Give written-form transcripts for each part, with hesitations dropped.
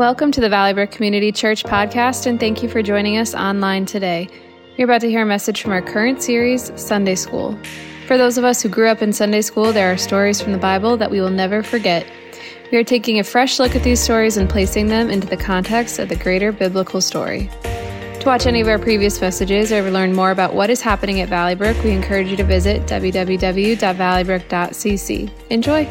Welcome to the Valley Brook Community Church podcast, and thank you for joining us online today. You're about to hear a message from our current series, Sunday School. For those of us who grew up in Sunday school, there are stories from the Bible that we will never forget. We are taking a fresh look at these stories and placing them into the context of the greater biblical story. To watch any of our previous messages or learn more about what is happening at Valley Brook, we encourage you to visit www.valleybrook.cc. Enjoy!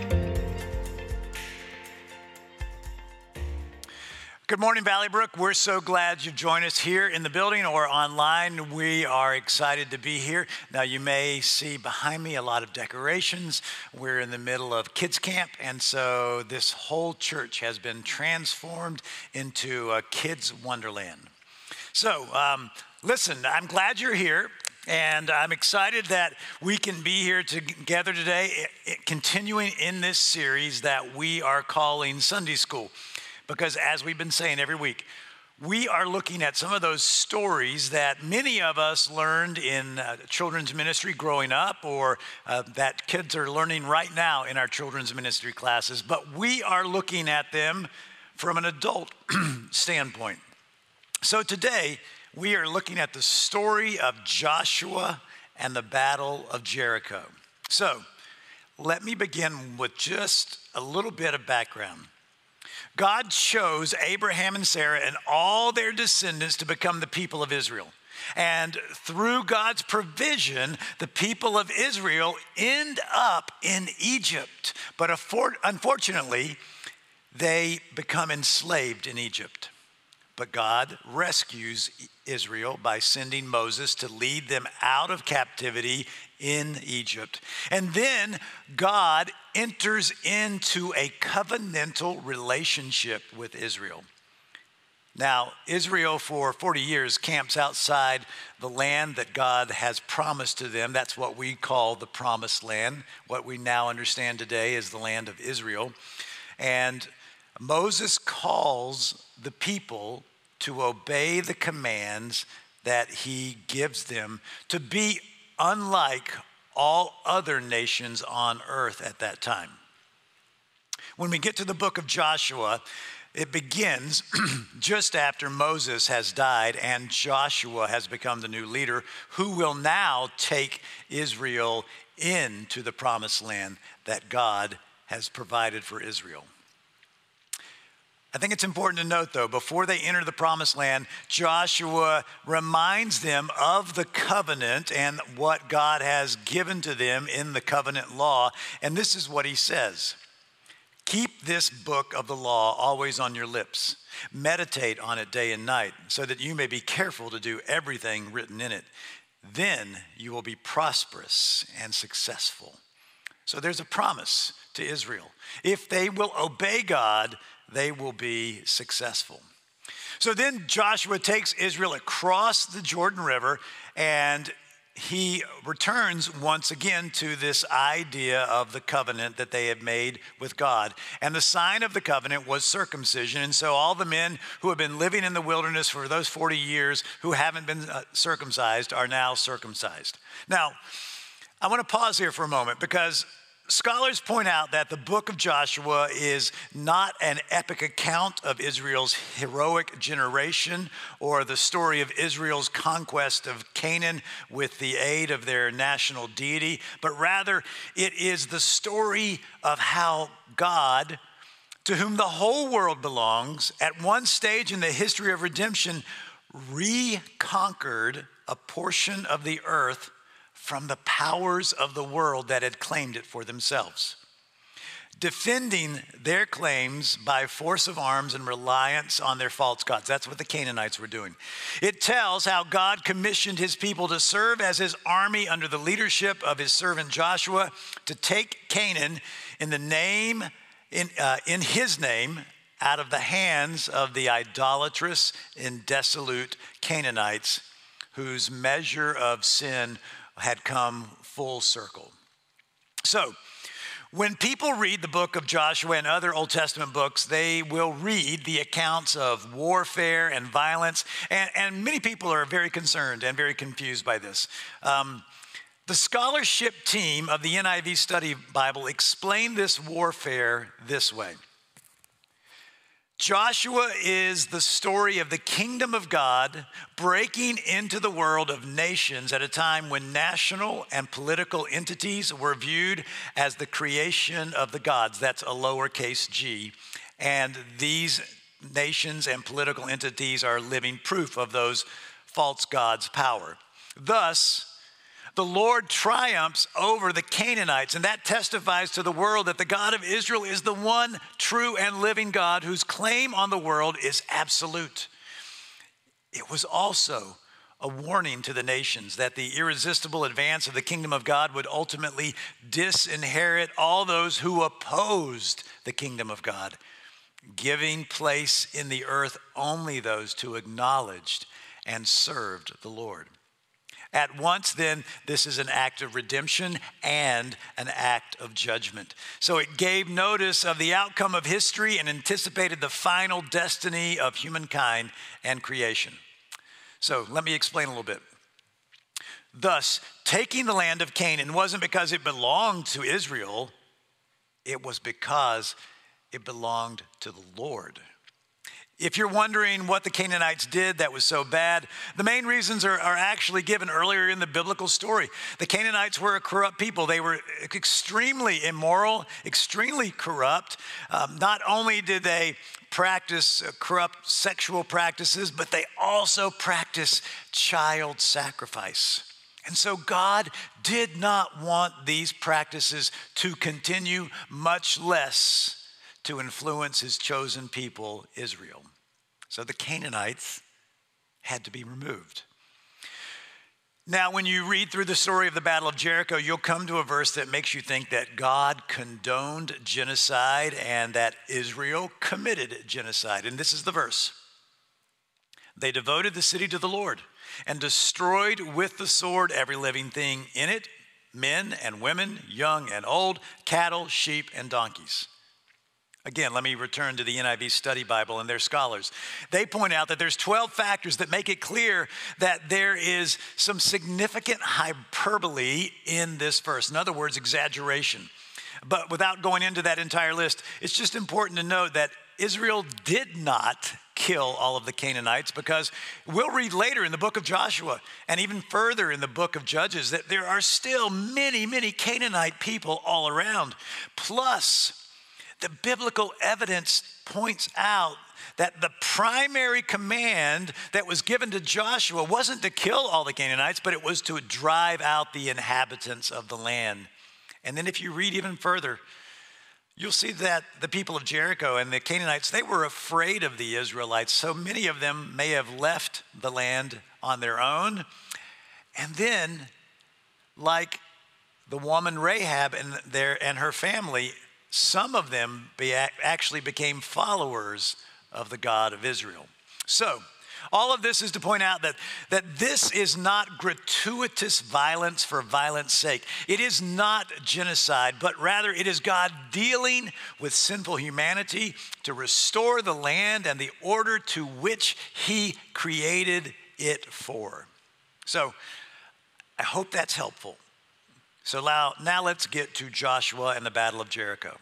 Good morning, Valley Brook. We're so glad you've joined us here in the building or online. We are excited to be here. Now, you may see behind me a lot of decorations. We're in the middle of kids camp, and so this whole church has been transformed into a kids' wonderland. So, listen, I'm glad you're here. And I'm excited that we can be here together today, continuing in this series that we are calling Sunday School. Because as we've been saying every week, we are looking at some of those stories that many of us learned in children's ministry growing up, or that kids are learning right now in our children's ministry classes. But we are looking at them from an adult standpoint. So today, we are looking at the story of Joshua and the Battle of Jericho. So let me begin with just a little bit of background. God chose Abraham and Sarah and all their descendants to become the people of Israel. And through God's provision, the people of Israel end up in Egypt. But unfortunately, they become enslaved in Egypt. But God rescues Israel by sending Moses to lead them out of captivity in Egypt. And then God enters into a covenantal relationship with Israel. Now, Israel for 40 years camps outside the land that God has promised to them. That's what we call the Promised Land. What we now understand today is the land of Israel. And Moses calls the people to obey the commands that he gives them, to be unlike all other nations on earth at that time. When we get to the book of Joshua, it begins just after Moses has died and Joshua has become the new leader who will now take Israel into the promised land that God has provided for Israel. I think it's important to note, though, before they enter the promised land, Joshua reminds them of the covenant and what God has given to them in the covenant law. And this is what he says: keep this book of the law always on your lips. Meditate on it day and night, so that you may be careful to do everything written in it. Then you will be prosperous and successful. So there's a promise to Israel. If they will obey God, they will be successful. So then Joshua takes Israel across the Jordan River, and he returns once again to this idea of the covenant that they had made with God. And the sign of the covenant was circumcision. And so all the men who have been living in the wilderness for those 40 years who haven't been circumcised are now circumcised. Now, I want to pause here for a moment, because scholars point out that the book of Joshua is not an epic account of Israel's heroic generation or the story of Israel's conquest of Canaan with the aid of their national deity, but rather it is the story of how God, to whom the whole world belongs, at one stage in the history of redemption, reconquered a portion of the earth from the powers of the world that had claimed it for themselves, defending their claims by force of arms and reliance on their false gods. That's what the Canaanites were doing. It tells how God commissioned his people to serve as his army under the leadership of his servant Joshua, to take Canaan in his name out of the hands of the idolatrous and dissolute Canaanites, whose measure of sin had come full circle. So, when people read the book of Joshua and other Old Testament books, they will read the accounts of warfare and violence, and many people are very concerned and very confused by this. The scholarship team of the NIV Study Bible explained this warfare this way: Joshua is the story of the kingdom of God breaking into the world of nations at a time when national and political entities were viewed as the creation of the gods. That's a lowercase g. And these nations and political entities are living proof of those false gods' power. Thus, the Lord triumphs over the Canaanites, and that testifies to the world that the God of Israel is the one true and living God whose claim on the world is absolute. It was also a warning to the nations that the irresistible advance of the kingdom of God would ultimately disinherit all those who opposed the kingdom of God, giving place in the earth only those who acknowledged and served the Lord. At once, then, this is an act of redemption and an act of judgment. So it gave notice of the outcome of history and anticipated the final destiny of humankind and creation. So let me explain a little bit. Thus, taking the land of Canaan wasn't because it belonged to Israel. It was because it belonged to the Lord. If you're wondering what the Canaanites did that was so bad, the main reasons are actually given earlier in the biblical story. The Canaanites were a corrupt people. They were extremely immoral, extremely corrupt. Not only did they practice corrupt sexual practices, but they also practiced child sacrifice. And so God did not want these practices to continue, much less to influence his chosen people, Israel. So the Canaanites had to be removed. Now, when you read through the story of the Battle of Jericho, you'll come to a verse that makes you think that God condoned genocide and that Israel committed genocide. And this is the verse. They devoted the city to the Lord and destroyed with the sword every living thing in it, men and women, young and old, cattle, sheep, and donkeys. Again, let me return to the NIV Study Bible and their scholars. They point out that there's 12 factors that make it clear that there is some significant hyperbole in this verse. In other words, exaggeration. But without going into that entire list, it's just important to note that Israel did not kill all of the Canaanites, because we'll read later in the book of Joshua and even further in the book of Judges that there are still many, many Canaanite people all around. Plus, the biblical evidence points out that the primary command that was given to Joshua wasn't to kill all the Canaanites, but it was to drive out the inhabitants of the land. And then if you read even further, you'll see that the people of Jericho and the Canaanites, they were afraid of the Israelites. So many of them may have left the land on their own. And then, like the woman Rahab and her family, some of them actually became followers of the God of Israel. So, all of this is to point out that this is not gratuitous violence for violence sake. It is not genocide, but rather it is God dealing with sinful humanity to restore the land and the order to which he created it for. So, I hope that's helpful. So now let's get to Joshua and the Battle of Jericho.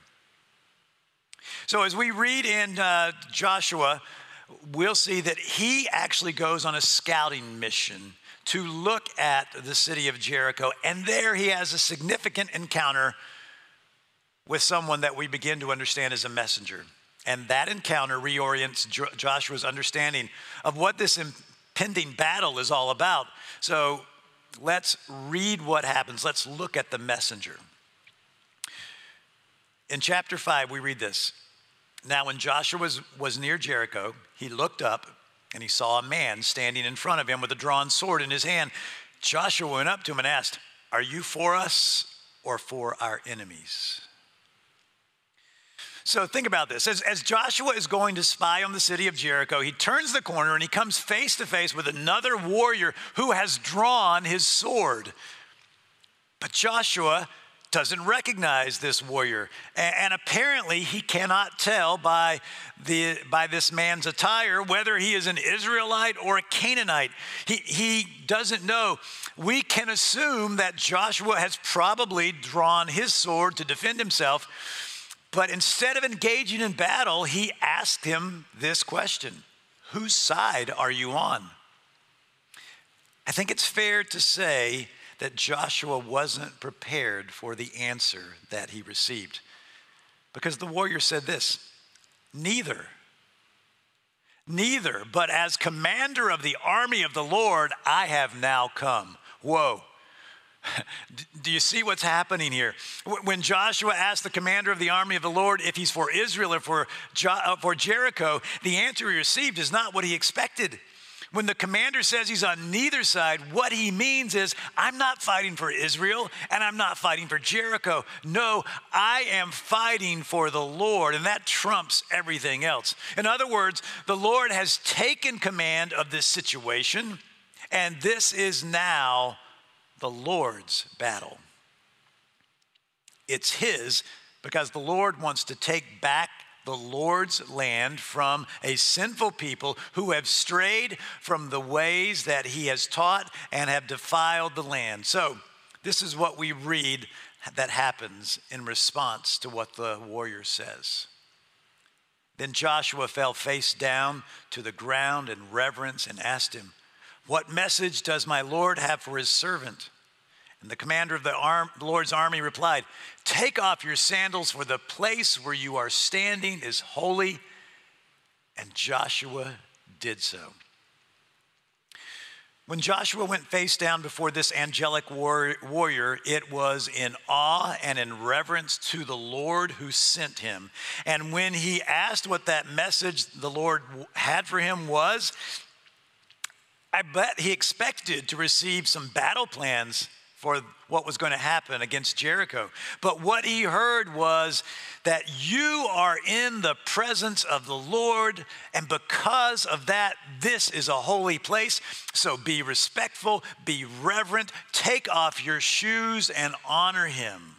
So as we read in Joshua, we'll see that he actually goes on a scouting mission to look at the city of Jericho. And there he has a significant encounter with someone that we begin to understand as a messenger. And that encounter reorients Joshua's understanding of what this impending battle is all about. So let's read what happens. Let's look at the messenger. In chapter 5, we read this. Now, when Joshua was near Jericho, he looked up and he saw a man standing in front of him with a drawn sword in his hand. Joshua went up to him and asked, "Are you for us or for our enemies?" So think about this. As Joshua is going to spy on the city of Jericho, he turns the corner and he comes face to face with another warrior who has drawn his sword. But Joshua doesn't recognize this warrior. And apparently he cannot tell by this man's attire whether he is an Israelite or a Canaanite. He doesn't know. We can assume that Joshua has probably drawn his sword to defend himself. But instead of engaging in battle, he asked him this question: whose side are you on? I think it's fair to say that Joshua wasn't prepared for the answer that he received, because the warrior said this: neither, but as commander of the army of the Lord, I have now come. Whoa. Do you see what's happening here? When Joshua asked the commander of the army of the Lord if he's for Israel or for Jericho, the answer he received is not what he expected. When the commander says he's on neither side, what he means is, I'm not fighting for Israel and I'm not fighting for Jericho. No, I am fighting for the Lord, and that trumps everything else. In other words, the Lord has taken command of this situation, and this is now the Lord's battle. It's his because the Lord wants to take back the Lord's land from a sinful people who have strayed from the ways that he has taught and have defiled the land. So this is what we read that happens in response to what the warrior says. Then Joshua fell face down to the ground in reverence and asked him, "What message does my Lord have for his servant?" And the commander of the Lord's army replied, "Take off your sandals, for the place where you are standing is holy." And Joshua did so. When Joshua went face down before this angelic warrior, it was in awe and in reverence to the Lord who sent him. And when he asked what that message the Lord had for him was, I bet he expected to receive some battle plans for what was going to happen against Jericho. But what he heard was that you are in the presence of the Lord, and because of that, this is a holy place. So be respectful, be reverent, take off your shoes and honor him.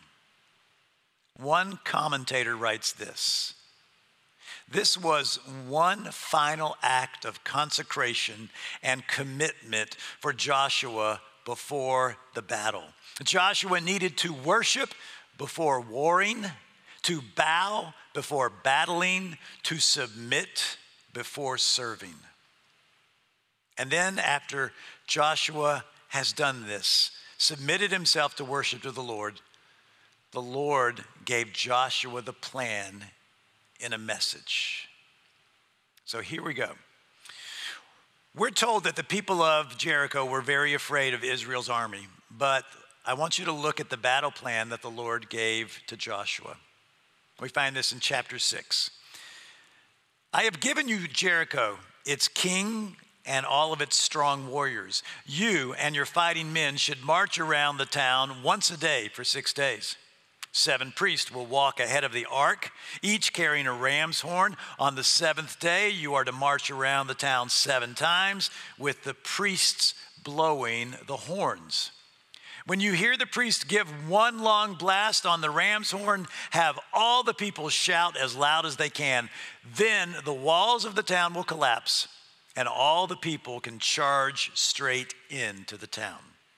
One commentator writes this: this was one final act of consecration and commitment for Joshua before the battle. Joshua needed to worship before warring, to bow before battling, to submit before serving. And then after Joshua has done this, submitted himself to worship to the Lord gave Joshua the plan in a message. So here we go. We're told that the people of Jericho were very afraid of Israel's army, but I want you to look at the battle plan that the Lord gave to Joshua. We find this in chapter 6. "I have given you Jericho, its king, and all of its strong warriors. You and your fighting men should march around the town once a day for 6 days. 7 priests will walk ahead of the ark, each carrying a ram's horn. On the 7th day, you are to march around the town 7 times with the priests blowing the horns. When you hear the priest give one long blast on the ram's horn, have all the people shout as loud as they can. Then the walls of the town will collapse, and all the people can charge straight into the town."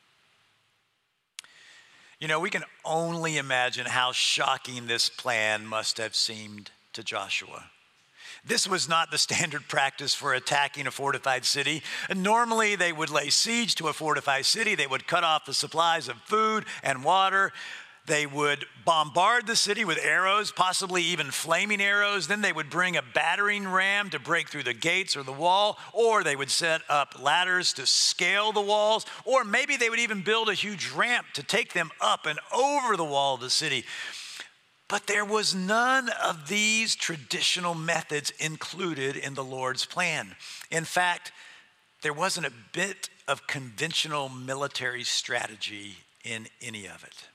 You know, we can only imagine how shocking this plan must have seemed to Joshua. This was not the standard practice for attacking a fortified city. Normally, they would lay siege to a fortified city. They would cut off the supplies of food and water. They would bombard the city with arrows, possibly even flaming arrows. Then they would bring a battering ram to break through the gates or the wall, or they would set up ladders to scale the walls, or maybe they would even build a huge ramp to take them up and over the wall of the city. But there was none of these traditional methods included in the Lord's plan. In fact, there wasn't a bit of conventional military strategy in any of it.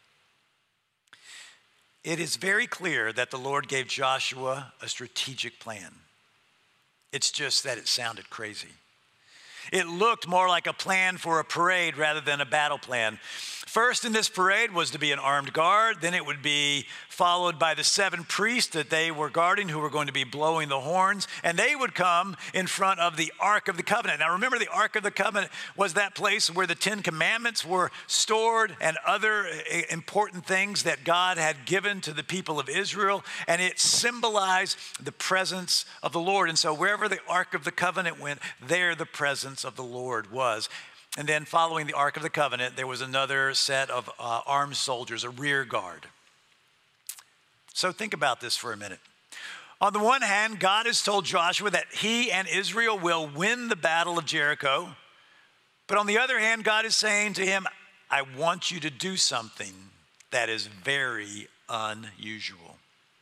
It is very clear that the Lord gave Joshua a strategic plan. It's just that it sounded crazy. It looked more like a plan for a parade rather than a battle plan. First in this parade was to be an armed guard. Then it would be followed by the 7 priests that they were guarding who were going to be blowing the horns. And they would come in front of the Ark of the Covenant. Now remember, the Ark of the Covenant was that place where the 10 Commandments were stored and other important things that God had given to the people of Israel. And it symbolized the presence of the Lord. And so wherever the Ark of the Covenant went, there the presence of the Lord was. And then following the Ark of the Covenant, there was another set of armed soldiers, a rear guard. So think about this for a minute. On the one hand, God has told Joshua that he and Israel will win the battle of Jericho. But on the other hand, God is saying to him, I want you to do something that is very unusual.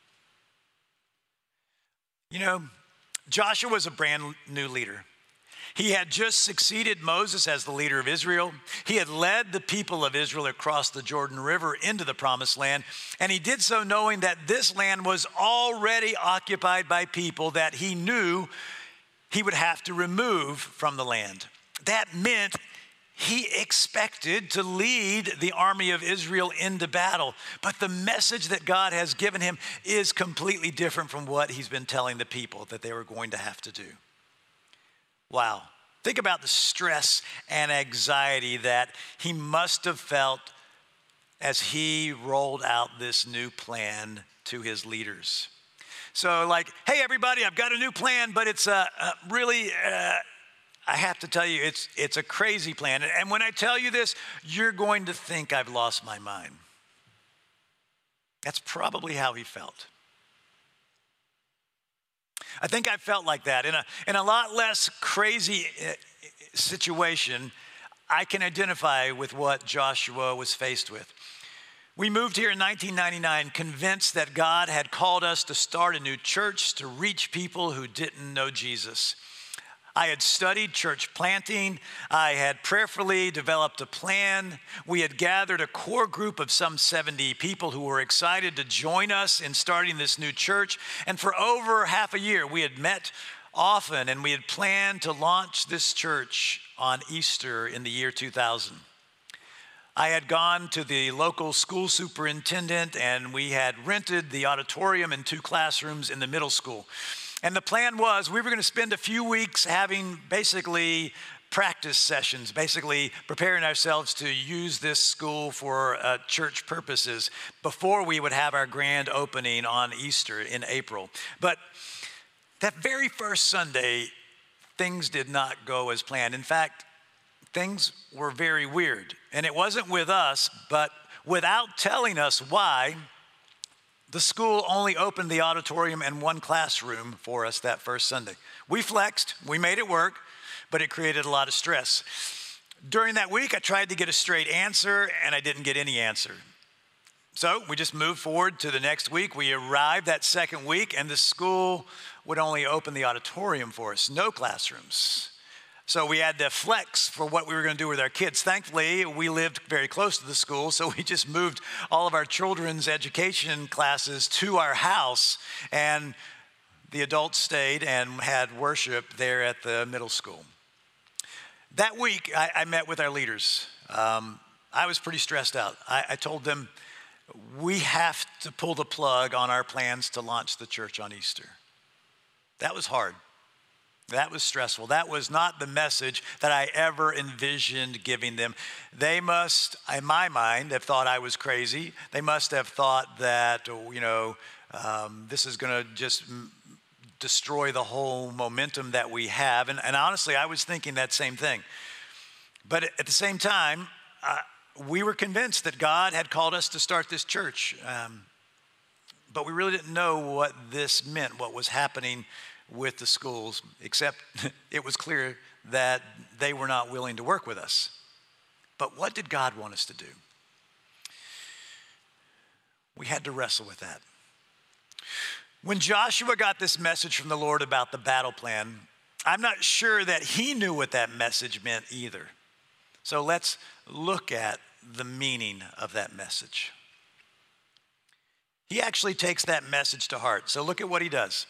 You know, Joshua was a brand new leader. He had just succeeded Moses as the leader of Israel. He had led the people of Israel across the Jordan River into the promised land. And he did so knowing that this land was already occupied by people that he knew he would have to remove from the land. That meant he expected to lead the army of Israel into battle. But the message that God has given him is completely different from what he's been telling the people that they were going to have to do. Wow. Think about the stress and anxiety that he must have felt as he rolled out this new plan to his leaders. So like, hey, everybody, I've got a new plan, but it's really, I have to tell you, it's a crazy plan. And when I tell you this, you're going to think I've lost my mind. That's probably how he felt. I think I felt like that. In a lot less crazy situation, I can identify with what Joshua was faced with. We moved here in 1999 convinced that God had called us to start a new church to reach people who didn't know Jesus. I had studied church planting. I had prayerfully developed a plan. We had gathered a core group of some 70 people who were excited to join us in starting this new church. And for over half a year, we had met often and we had planned to launch this church on Easter in the year 2000. I had gone to the local school superintendent and we had rented the auditorium and 2 classrooms in the middle school. And the plan was we were going to spend a few weeks having basically practice sessions, basically preparing ourselves to use this school for church purposes before we would have our grand opening on Easter in April. But that very first Sunday, things did not go as planned. In fact, things were very weird. And it wasn't with us, but without telling us why, the school only opened the auditorium and 1 classroom for us that first Sunday. We flexed, we made it work, but it created a lot of stress. During that week, I tried to get a straight answer and I didn't get any answer. So we just moved forward to the next week. We arrived that second week and the school would only open the auditorium for us, no classrooms. So we had to flex for what we were going to do with our kids. Thankfully, we lived very close to the school, so we just moved all of our children's education classes to our house, and the adults stayed and had worship there at the middle school. That week, I met with our leaders. I was pretty stressed out. I told them, we have to pull the plug on our plans to launch the church on Easter. That was hard. That was stressful. That was not the message that I ever envisioned giving them. They must, in my mind, have thought I was crazy. They must have thought that, this is going to just destroy the whole momentum that we have. And honestly, I was thinking that same thing. But at the same time, we were convinced that God had called us to start this church. But we really didn't know what this meant, what was happening with the schools, except it was clear that they were not willing to work with us. But what did God want us to do? We had to wrestle with that. When Joshua got this message from the Lord about the battle plan, I'm not sure that he knew what that message meant either. So let's look at the meaning of that message. He actually takes that message to heart. So look at what he does.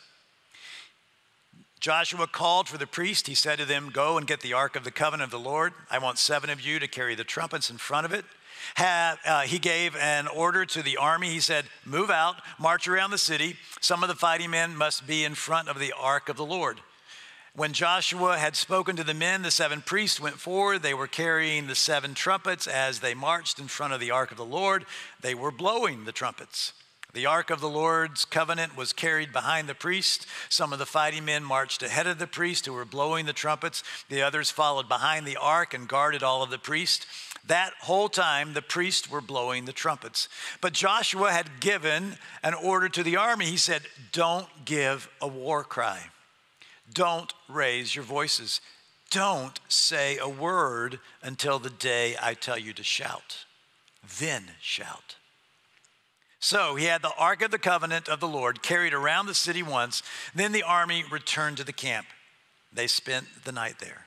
Joshua called for the priest. He said to them, go and get the Ark of the Covenant of the Lord. I want 7 of you to carry the trumpets in front of it. He gave an order to the army. He said, move out, march around the city. Some of the fighting men must be in front of the ark of the Lord. When Joshua had spoken to the men, the 7 priests went forward. They were carrying the 7 trumpets. As they marched in front of the ark of the Lord, they were blowing the trumpets. The ark of the Lord's covenant was carried behind the priest. Some of the fighting men marched ahead of the priest who were blowing the trumpets. The others followed behind the ark and guarded all of the priests. That whole time, the priests were blowing the trumpets. But Joshua had given an order to the army. He said, don't give a war cry. Don't raise your voices. Don't say a word until the day I tell you to shout. Then shout. So he had the Ark of the Covenant of the Lord carried around the city once. Then the army returned to the camp. They spent the night there.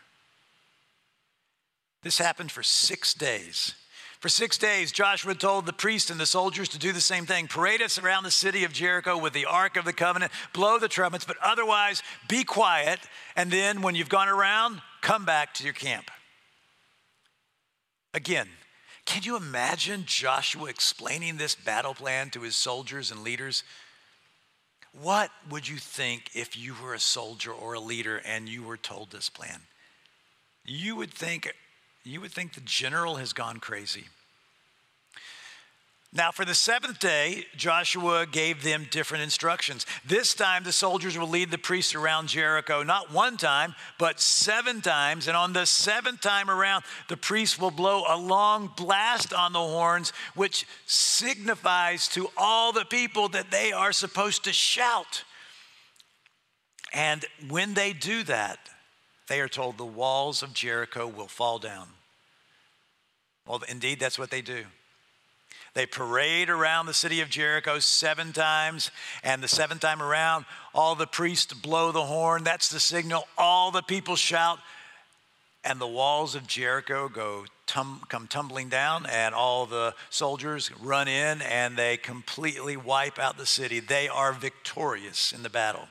This happened for 6 days. For 6 days, Joshua told the priests and the soldiers to do the same thing. Parade us around the city of Jericho with the Ark of the Covenant, blow the trumpets, but otherwise be quiet. And then when you've gone around, come back to your camp. Again, can you imagine Joshua explaining this battle plan to his soldiers and leaders? What would you think if you were a soldier or a leader and you were told this plan? You would think the general has gone crazy. Now, for the 7th day, Joshua gave them different instructions. This time, the soldiers will lead the priests around Jericho, not 1 time, but 7 times. And on the 7th time around, the priests will blow a long blast on the horns, which signifies to all the people that they are supposed to shout. And when they do that, they are told the walls of Jericho will fall down. Well, indeed, that's what they do. They parade around the city of Jericho 7 times, and the 7th time around, all the priests blow the horn. That's the signal. All the people shout, and the walls of Jericho come tumbling down, and all the soldiers run in, and they completely wipe out the city. They are victorious in the battle.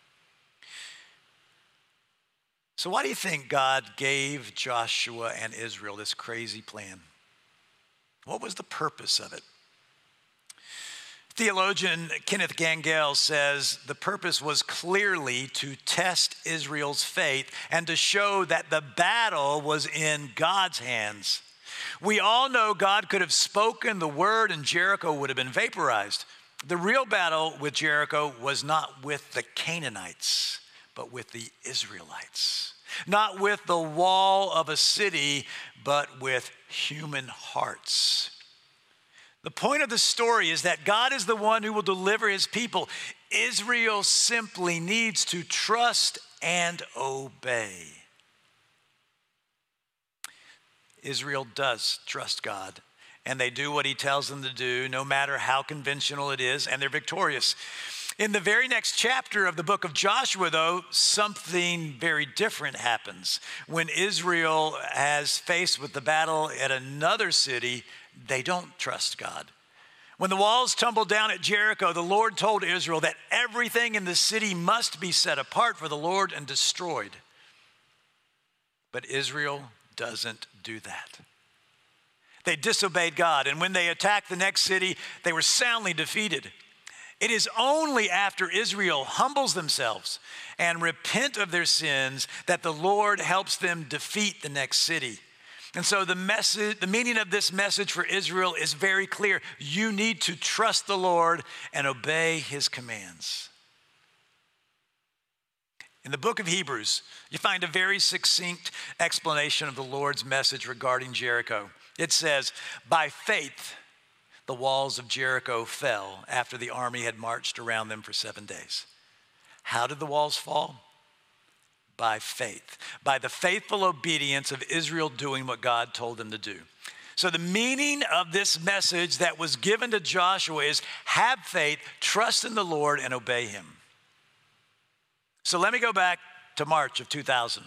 So why do you think God gave Joshua and Israel this crazy plan? What was the purpose of it? Theologian Kenneth Gangel says the purpose was clearly to test Israel's faith and to show that the battle was in God's hands. We all know God could have spoken the word and Jericho would have been vaporized. The real battle with Jericho was not with the Canaanites, but with the Israelites. Not with the wall of a city, but with human hearts. The point of the story is that God is the one who will deliver his people. Israel simply needs to trust and obey. Israel does trust God, and they do what he tells them to do, no matter how conventional it is, and they're victorious. In the very next chapter of the book of Joshua, though, something very different happens. When Israel is faced with the battle at another city, they don't trust God. When the walls tumbled down at Jericho, the Lord told Israel that everything in the city must be set apart for the Lord and destroyed. But Israel doesn't do that. They disobeyed God, and when they attacked the next city, they were soundly defeated. It is only after Israel humbles themselves and repent of their sins that the Lord helps them defeat the next city. And so the meaning of this message for Israel is very clear. You need to trust the Lord and obey his commands. In the book of Hebrews, you find a very succinct explanation of the Lord's message regarding Jericho. It says, by faith, the walls of Jericho fell after the army had marched around them for 7 days. How did the walls fall? By faith, by the faithful obedience of Israel doing what God told them to do. So the meaning of this message that was given to Joshua is have faith, trust in the Lord, and obey him. So let me go back to March of 2000.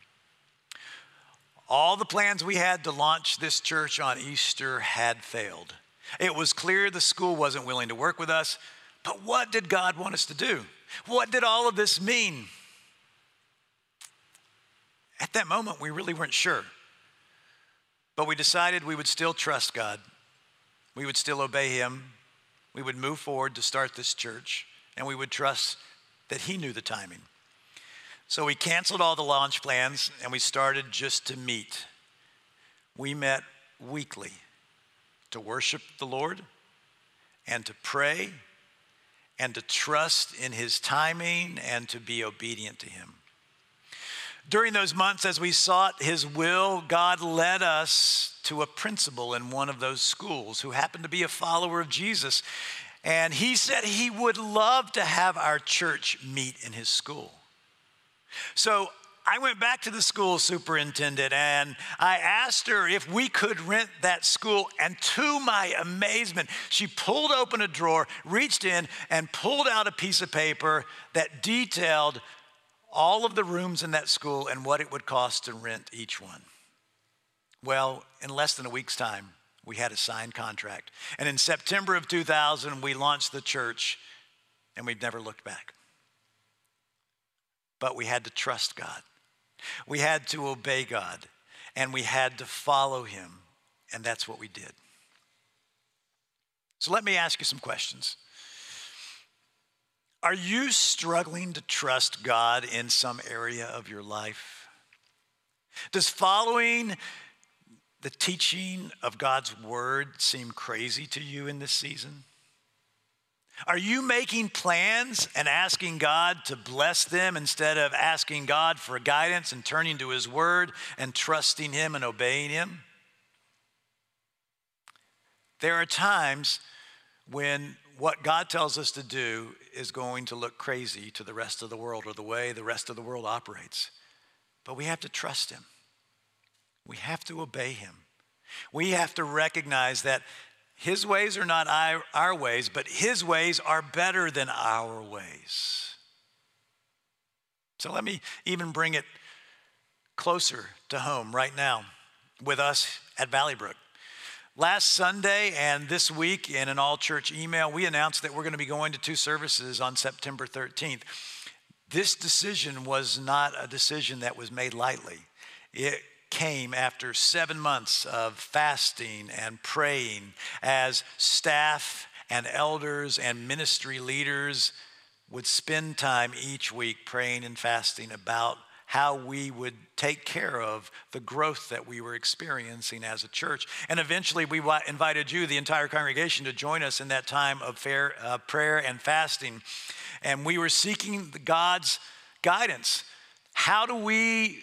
All the plans we had to launch this church on Easter had failed. It was clear the school wasn't willing to work with us, but what did God want us to do? What did all of this mean? At that moment, we really weren't sure. But we decided we would still trust God. We would still obey him. We would move forward to start this church, and we would trust that he knew the timing. So we canceled all the launch plans, and we started just to meet. We met weekly to worship the Lord and to pray and to trust in his timing and to be obedient to him. During those months, as we sought his will, God led us to a principal in one of those schools who happened to be a follower of Jesus. And he said he would love to have our church meet in his school. So I went back to the school superintendent and I asked her if we could rent that school. And to my amazement, she pulled open a drawer, reached in, and pulled out a piece of paper that detailed all of the rooms in that school and what it would cost to rent each one. Well, in less than a week's time, we had a signed contract. And in September of 2000, we launched the church, and we've never looked back. But we had to trust God. We had to obey God, and we had to follow him, and that's what we did. So let me ask you some questions. Are you struggling to trust God in some area of your life? Does following the teaching of God's word seem crazy to you in this season? Are you making plans and asking God to bless them instead of asking God for guidance and turning to his word and trusting him and obeying him? There are times when what God tells us to do is going to look crazy to the rest of the world or the way the rest of the world operates. But we have to trust him. We have to obey him. We have to recognize that his ways are not our ways, but his ways are better than our ways. So let me even bring it closer to home right now with us at Valley Brook. Last Sunday and this week in an all-church email, we announced that we're going to be going to 2 services on September 13th. This decision was not a decision that was made lightly. It came after 7 months of fasting and praying as staff and elders and ministry leaders would spend time each week praying and fasting about how we would take care of the growth that we were experiencing as a church. And eventually we invited you, the entire congregation, to join us in that time of prayer and fasting. And we were seeking God's guidance. How do we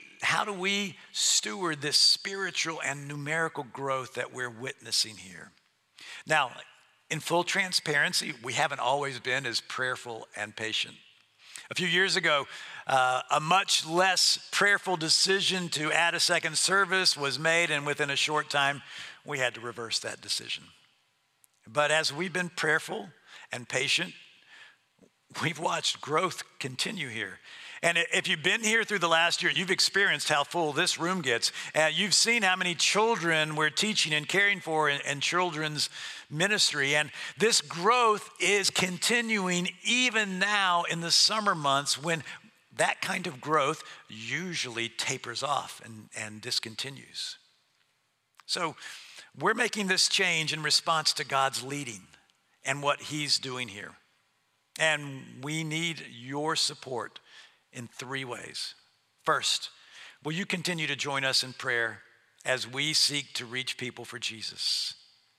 steward this spiritual and numerical growth that we're witnessing here? Now, in full transparency, we haven't always been as prayerful and patient. A few years ago, a much less prayerful decision to add a second service was made, and within a short time, we had to reverse that decision. But as we've been prayerful and patient, we've watched growth continue here. And if you've been here through the last year, you've experienced how full this room gets. You've seen how many children we're teaching and caring for in children's ministry. And this growth is continuing even now in the summer months when that kind of growth usually tapers off and discontinues. So we're making this change in response to God's leading and what he's doing here. And we need your support in 3 ways. First, will you continue to join us in prayer as we seek to reach people for Jesus?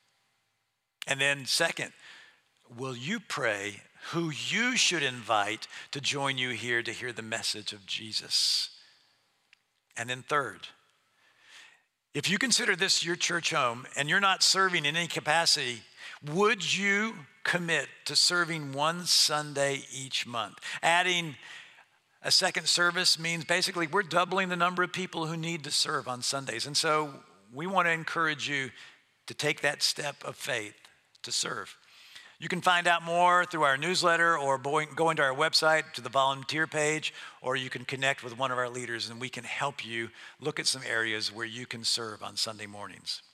And then second, will you pray who you should invite to join you here to hear the message of Jesus? And then third, if you consider this your church home and you're not serving in any capacity, would you commit to serving one Sunday each month? Adding a second service means basically we're doubling the number of people who need to serve on Sundays. And so we want to encourage you to take that step of faith to serve. You can find out more through our newsletter or going to our website to the volunteer page, or you can connect with one of our leaders and we can help you look at some areas where you can serve on Sunday mornings.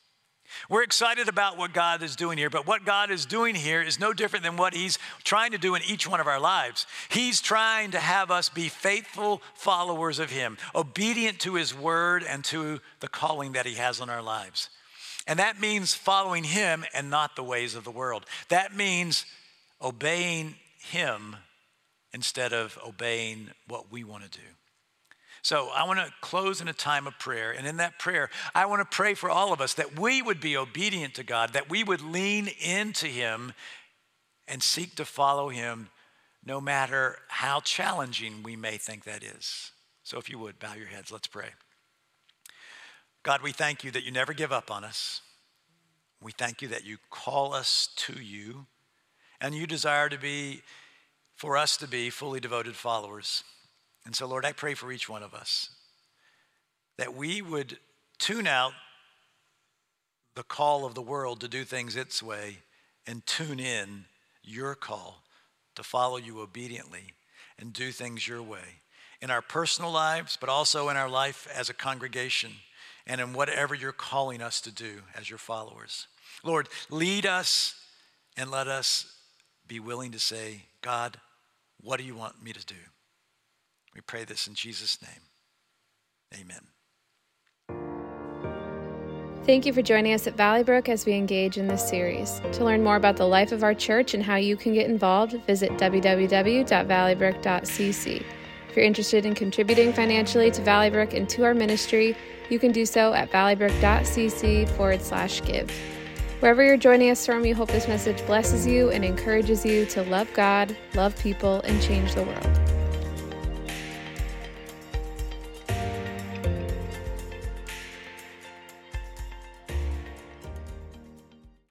We're excited about what God is doing here, but what God is doing here is no different than what he's trying to do in each one of our lives. He's trying to have us be faithful followers of him, obedient to his word and to the calling that he has on our lives. And that means following him and not the ways of the world. That means obeying him instead of obeying what we want to do. So I want to close in a time of prayer. And in that prayer, I want to pray for all of us that we would be obedient to God, that we would lean into him and seek to follow him no matter how challenging we may think that is. So if you would, bow your heads, let's pray. God, we thank you that you never give up on us. We thank you that you call us to you, and you desire for us to be fully devoted followers. And so, Lord, I pray for each one of us that we would tune out the call of the world to do things its way and tune in your call to follow you obediently and do things your way in our personal lives, but also in our life as a congregation and in whatever you're calling us to do as your followers. Lord, lead us and let us be willing to say, God, what do you want me to do? We pray this in Jesus' name. Amen. Thank you for joining us at Valley Brook as we engage in this series. To learn more about the life of our church and how you can get involved, visit www.valleybrook.cc. If you're interested in contributing financially to Valley Brook and to our ministry, you can do so at valleybrook.cc/give. Wherever you're joining us from, we hope this message blesses you and encourages you to love God, love people, and change the world.